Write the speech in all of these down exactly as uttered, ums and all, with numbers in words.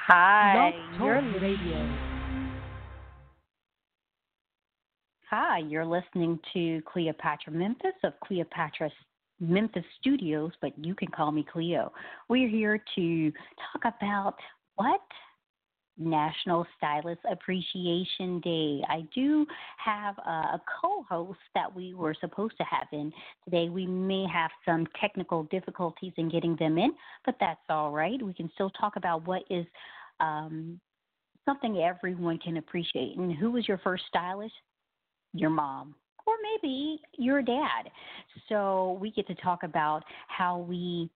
Hi, Blog you're Talk Radio. hi, you're listening to Cleopatra Memphis of Cleopatra Memphis Studios, but you can call me Cleo. We're here to talk about what? National Stylist Appreciation Day. I do have a, a co host that we were supposed to have in today. We may have some technical difficulties in getting them in, but that's all right. We can still talk about what is um, something everyone can appreciate. And who was your first stylist? Your mom. Or maybe your dad. So we get to talk about how we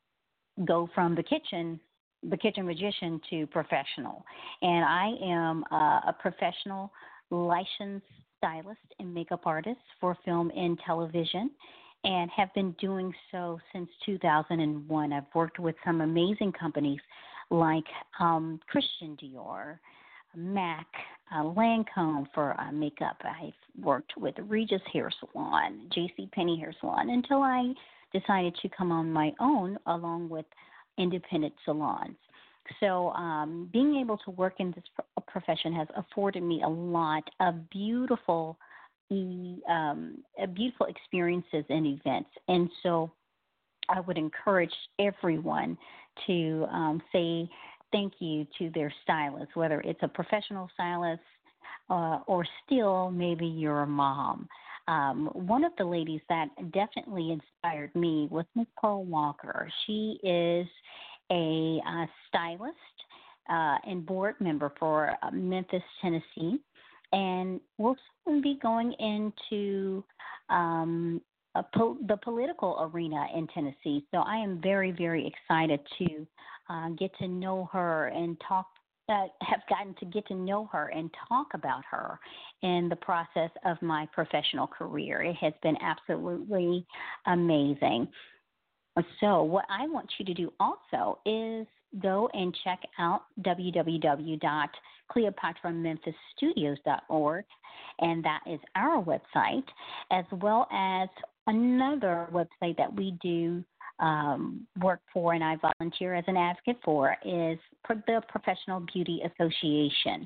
go from the kitchen, the kitchen magician to professional. And I am uh, a professional licensed stylist and makeup artist for film and television and have been doing so since two thousand one. I've worked with some amazing companies like um, Christian Dior, Mac, uh, Lancome for uh, makeup. I've worked with Regis Hair Salon, J C Penney Hair Salon, until I decided to come on my own along with independent salons. So um, being able to work in this pro- profession has afforded me a lot of beautiful, e- um, uh, beautiful experiences and events. And so I would encourage everyone to um, say thank you to their stylist, whether it's a professional stylist uh, or still maybe your mom. Um, one of the ladies that definitely inspired me was Miss Pearl Walker. She is a uh, stylist uh, and board member for uh, Memphis, Tennessee, and will soon be going into um, a po- the political arena in Tennessee. So I am very, very excited to uh, get to know her and talk. Uh, have gotten to get to know her and talk about her in the process of my professional career. It has been absolutely amazing. So, what I want you to do also is go and check out w w w dot cleopatra memphis studios dot org, and that is our website, as well as another website that we do um, work for and I volunteer as an advocate for is pro- the Professional Beauty Association.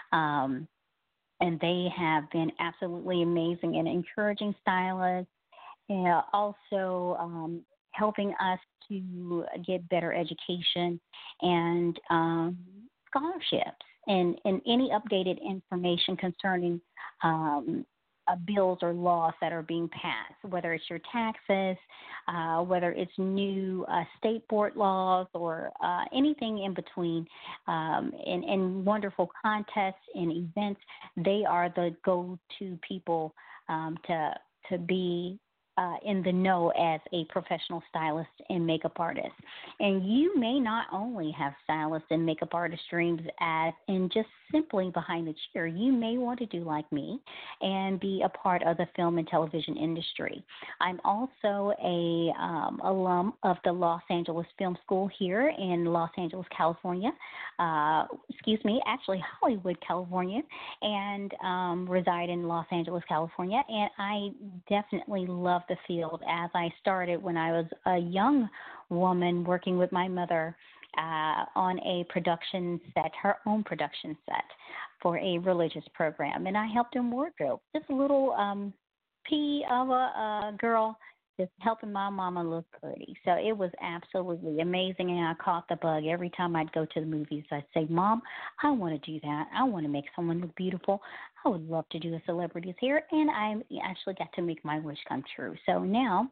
Um, and they have been absolutely amazing in encouraging stylists and also um, helping us to get better education and um, scholarships and, and any updated information concerning um, uh, bills or laws that are being passed, whether it's your taxes, uh, whether it's new uh, state board laws or uh, anything in between, um, and, and wonderful contests and events. They are the go-to people um, to to be uh, in the know as a professional stylist and makeup artist. And you may not only have stylist and makeup artist dreams as in just simply behind the chair. You may want to do like me and be a part of the film and television industry. I'm also a um, alum of the Los Angeles Film School here in Los Angeles, California. Uh, excuse me, actually Hollywood, California, and um, reside in Los Angeles, California. And I definitely love the field as I started when I was a young woman working with my mother uh, on a production set, her own production set for a religious program. And I helped in wardrobe. Just a little um, pea of a, a girl just helping my mama look pretty. So it was absolutely amazing, and I caught the bug. Every time I'd go to the movies, I'd say, Mom, I want to do that. I want to make someone look beautiful. I would love to do a celebrity's hair, and I actually got to make my wish come true. So now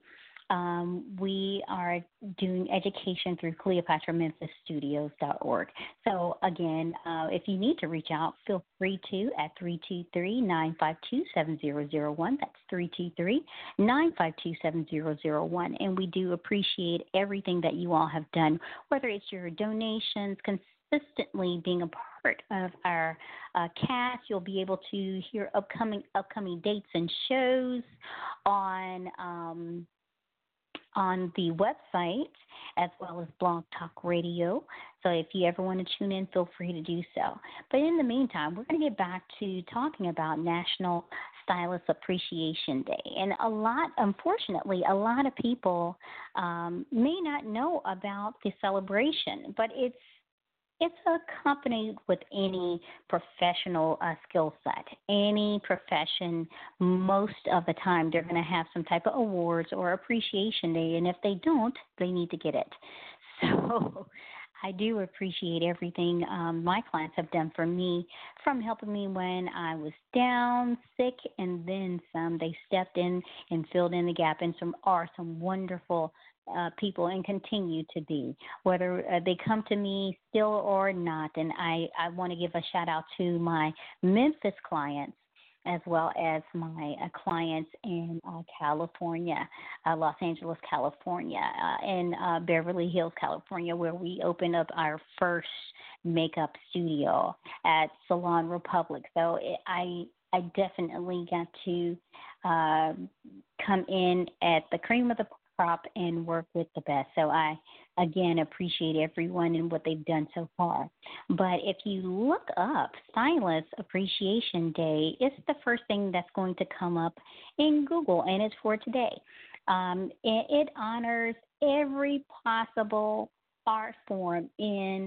um, we are doing education through cleopatra memphis studios dot org. So, again, uh, if you need to reach out, feel free to at three two three, nine five two, seven zero zero one. That's three two three, nine five two, seven zero zero one. And we do appreciate everything that you all have done, whether it's your donations, consistently being a part of our uh, cast. You'll be able to hear upcoming upcoming dates and shows on um, on the website as well as Blog Talk Radio. So if you ever want to tune in, feel free to do so. But in the meantime, we're going to get back to talking about National Stylist Appreciation Day. And a lot, unfortunately, a lot of people um, may not know about the celebration, but it's it's accompanied with any professional uh, skill set, any profession. Most of the time, they're going to have some type of awards or appreciation day, and if they don't, they need to get it. So I do appreciate everything um, my clients have done for me, from helping me when I was down, sick, and then some. They stepped in and filled in the gap, and some are some wonderful uh, people and continue to be, whether uh, they come to me still or not. And I, I want to give a shout out to my Memphis clients as well as my uh, clients in uh, California, uh, Los Angeles, California, uh, and uh, Beverly Hills, California, where we opened up our first makeup studio at Salon Republic. So it, I I definitely got to uh, come in at the cream of the crop and work with the best. So I, again, appreciate everyone and what they've done so far. But if you look up Stylist Appreciation Day, it's the first thing that's going to come up in Google, and it's for today. Um, it, it honors every possible art form in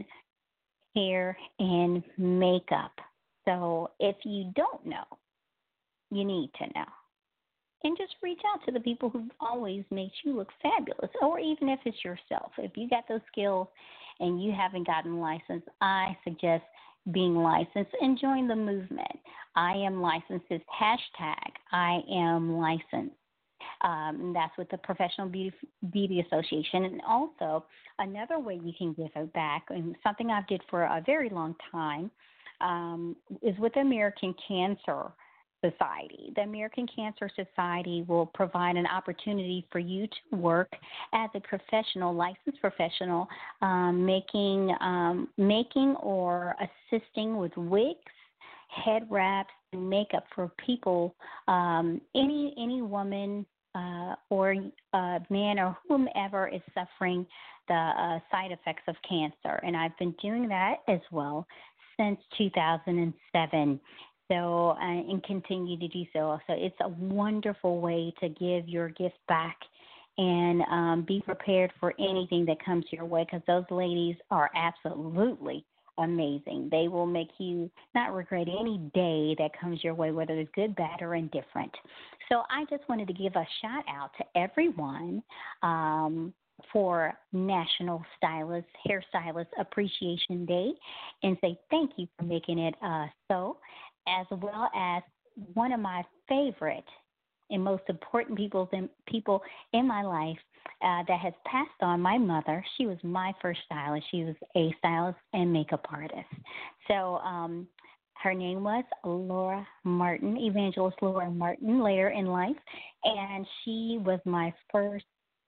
hair and makeup. So if you don't know, you need to know. And just reach out to the people who always makes you look fabulous, or even if it's yourself. If you got those skills and you haven't gotten licensed, I suggest being licensed and join the movement. I am licensed is hashtag I am licensed. Um, and that's with the Professional Beauty, Beauty Association. And also, another way you can give it back, and something I've did for a very long time, um, is with the American Cancer Society. The American Cancer Society will provide an opportunity for you to work as a professional, licensed professional, um, making um, making or assisting with wigs, head wraps, and makeup for people, um, any any woman uh, or uh, man or whomever is suffering the uh, side effects of cancer. And I've been doing that as well since two thousand seven. So, uh, and continue to do so. So it's a wonderful way to give your gift back and um, be prepared for anything that comes your way, because those ladies are absolutely amazing. They will make you not regret any day that comes your way, whether it's good, bad, or indifferent. So I just wanted to give a shout out to everyone um, for National Stylist, Hairstylist Appreciation Day, and say thank you for making it uh, so, as well as one of my favorite and most important people in, people in my life uh, that has passed on, my mother. She was my first stylist. She was a stylist and makeup artist. So um, her name was Laura Martin, Evangelist Laura Martin, later in life, and she was my first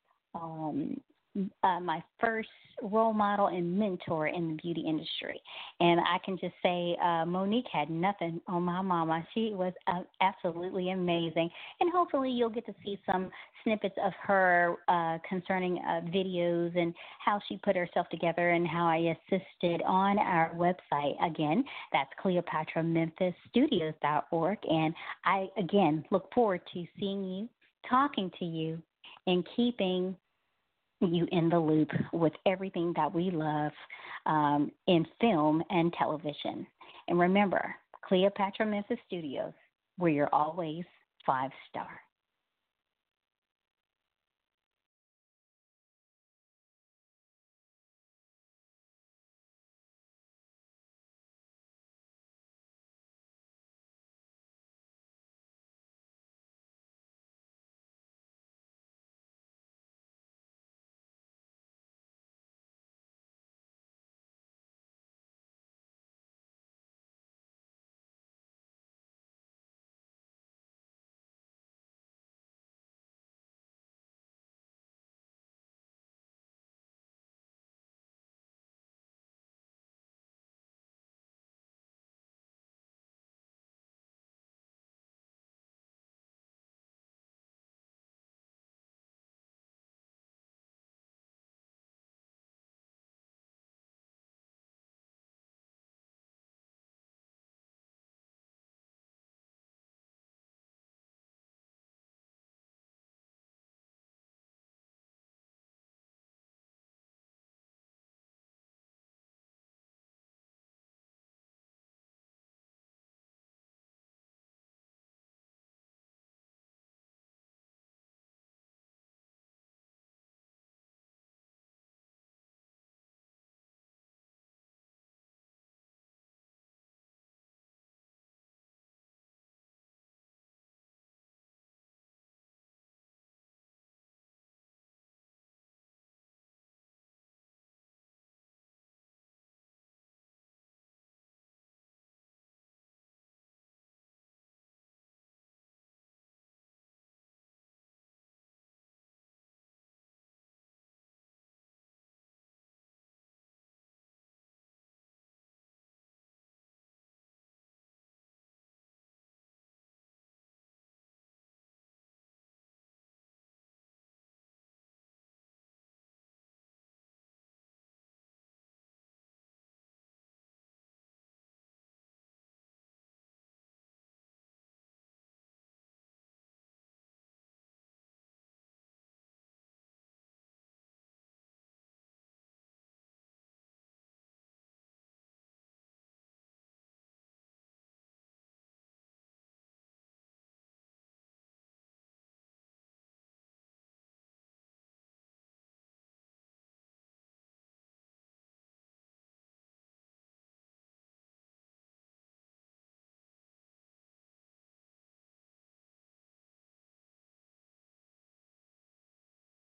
um, uh, my first role model and mentor in the beauty industry. And I can just say uh, Monique had nothing on my mama. She was uh, absolutely amazing. And hopefully you'll get to see some snippets of her uh, concerning uh, videos and how she put herself together and how I assisted on our website. Again, that's Cleopatra Memphis Studios dot org. And I, again, look forward to seeing you, talking to you, and keeping you in the loop with everything that we love um, in film and television. And remember, Cleopatra Memphis Studios, where you're always five star.